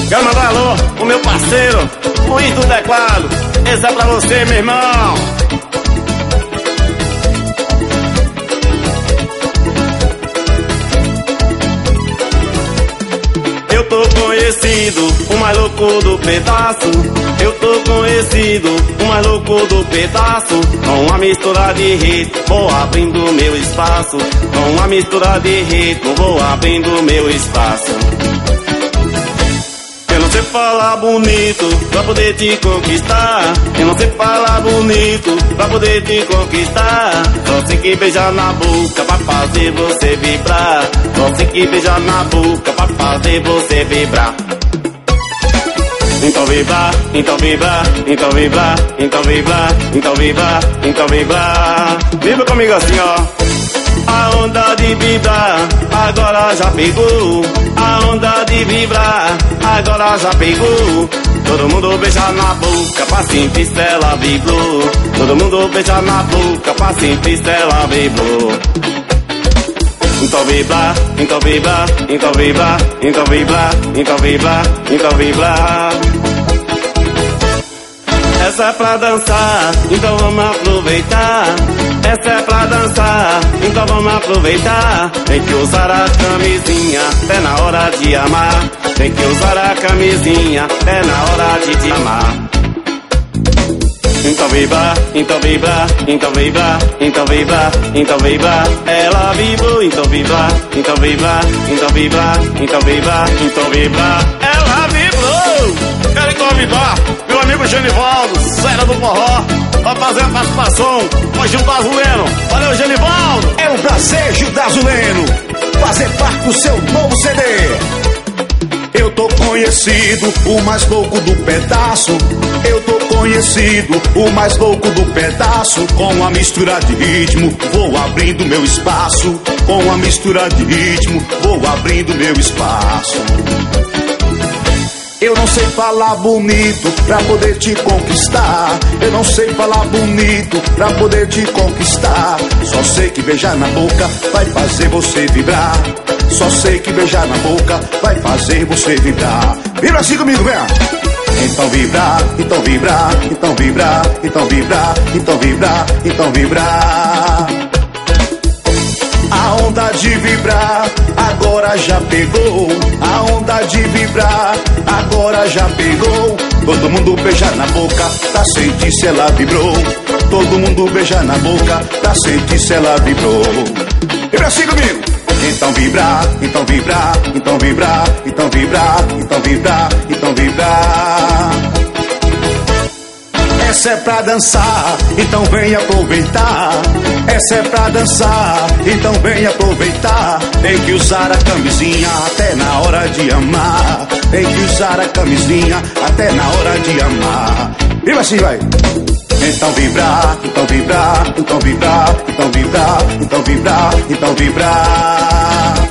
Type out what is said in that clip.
Quero mandar alô pro meu parceiro, Luiz do Teclado. Esse é pra você, meu irmão. Eu tô conhecido, o mais louco do pedaço. Eu tô conhecido, o mais louco do pedaço. Com uma mistura de ritmo, vou abrindo meu espaço. Com uma mistura de ritmo, vou abrindo meu espaço. Eu não sei falar bonito pra poder te conquistar. Eu não sei falar bonito pra poder te conquistar. Só sei que beijar na boca pra fazer você vibrar. Só sei que beijar na boca pra fazer você vibrar. Então vibrar, então vibrar, então vibrar, então vibrar, então vibrar, então vibrar. Vibra comigo assim, ó. A onda de vibrar agora já pegou. A onda de vibrar agora já pegou. Todo mundo beija na boca pra sentir se ela vibrou. Todo mundo beija na boca pra sentir se ela vibrou. Então vibrar, então vibrar, então vibrar, então vibrar, então vibrar, então vibrar. Essa é pra dançar, então vamos aproveitar. Essa é pra dançar, então vamos aproveitar. Tem que usar a camisinha, é na hora de amar. Tem que usar a camisinha, é na hora de te amar. Então vibrar, então vibrar, então vibrar, então vibrar, então vibrar. Ela vibrou, então vibrar, então vibrar, então vibrar, então vibrar, então vibrar. Ela vibrou. Quero então vibrar. Meu amigo Genivaldo, Serra do Forró, vai fazer a participação com o Gil da Zuleno. Valeu, Genivaldo. É um prazer, Gil da Zuleno, fazer parte do seu novo CD. Eu tô conhecido, o mais louco do pedaço. Eu tô conhecido, o mais louco do pedaço. Com uma mistura de ritmo, vou abrindo meu espaço. Com uma mistura de ritmo, vou abrindo meu espaço. Eu não sei falar bonito pra poder te conquistar. Eu não sei falar bonito pra poder te conquistar. Só sei que beijar na boca vai fazer você vibrar. Só sei que beijar na boca vai fazer você vibrar. Vibra assim comigo, vem! Então vibrar, então vibrar, então vibrar, então vibrar, então vibrar, então vibrar. A onda de vibrar agora já pegou. A onda de vibrar agora já pegou. Todo mundo beija na boca pra sentir se ela vibrou. Todo mundo beija na boca pra sentir se ela vibrou. Vibra assim comigo! Então vibrar, então vibrar, então vibrar, então vibrar, então vibrar, então vibrar. Essa é pra dançar, então vem aproveitar. Essa é pra dançar, então vem aproveitar. Tem que usar a camisinha até na hora de amar. Tem que usar a camisinha até na hora de amar. Viva assim, vai! Então vibrar, então vibrar, então vibrar, então vibrar, então vibrar, então vibrar.